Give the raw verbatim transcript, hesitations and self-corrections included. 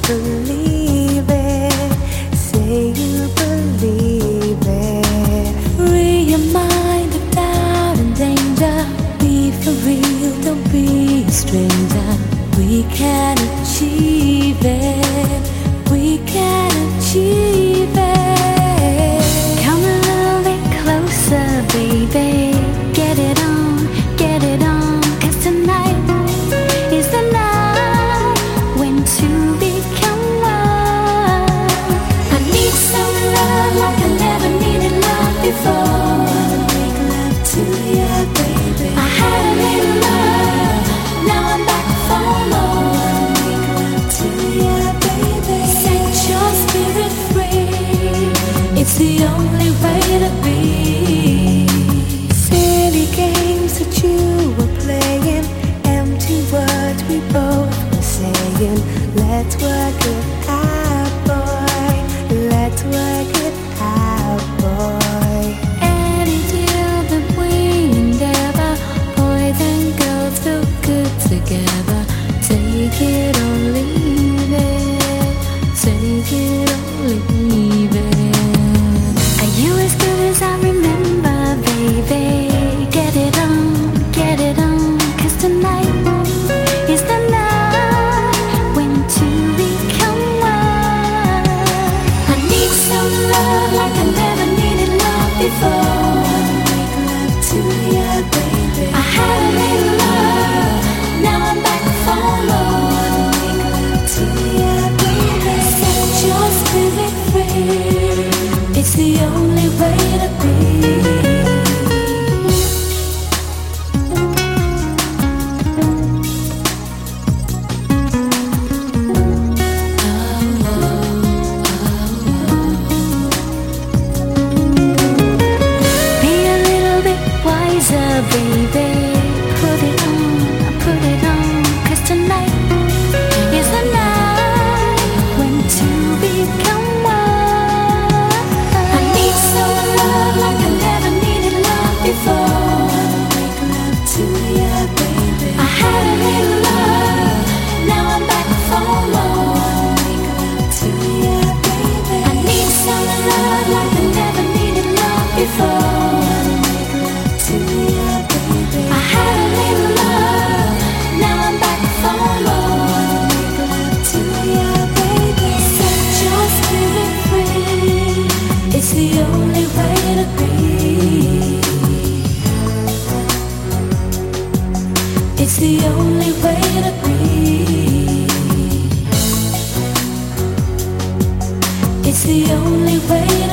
believe it. Say you believe it. Free your mind of doubt and danger. Be for real, don't be a stranger. We can achieve it. We can achieve it. Come a little bit closer, baby. Get it on, get it on. 'Cause tonight is the night when two become one. I need some love like I never needed love before. Wanna make love to you, baby. I had a little love, now I'm back for more. Wanna make love to you, baby. Set your spirit free. It's the only way to be. Silly games that you were playing, empty words we both were saying. Let's work it out, boy. Let's work it out, boy. Any deal that we endeavor, boys and girls feel good together. Take it or leave it. Take it or leave it. Are you as good as I remember, baby? Get it on, get it on. 'Cause tonight is the night when two become one. I need some love like I never needed love before. Wanna make love to you, baby. I had a little love, now I'm back for more. Wanna make love to you, baby. Set your spirit free. It's the only way to be. Baby, put it on, put it on. 'Cause tonight is the night when two become one. I need some love like I never needed love before. Wanna make love to you, baby. I had a little love, now I'm back for more. Wanna make love to you, baby. I need some love like I never needed love before. Wanna make love to you. I had a little love, now I'm back for more. Wanna make love to you, baby. Set your spirit free. It's the only way to be. It's the only way to be. It's the only way.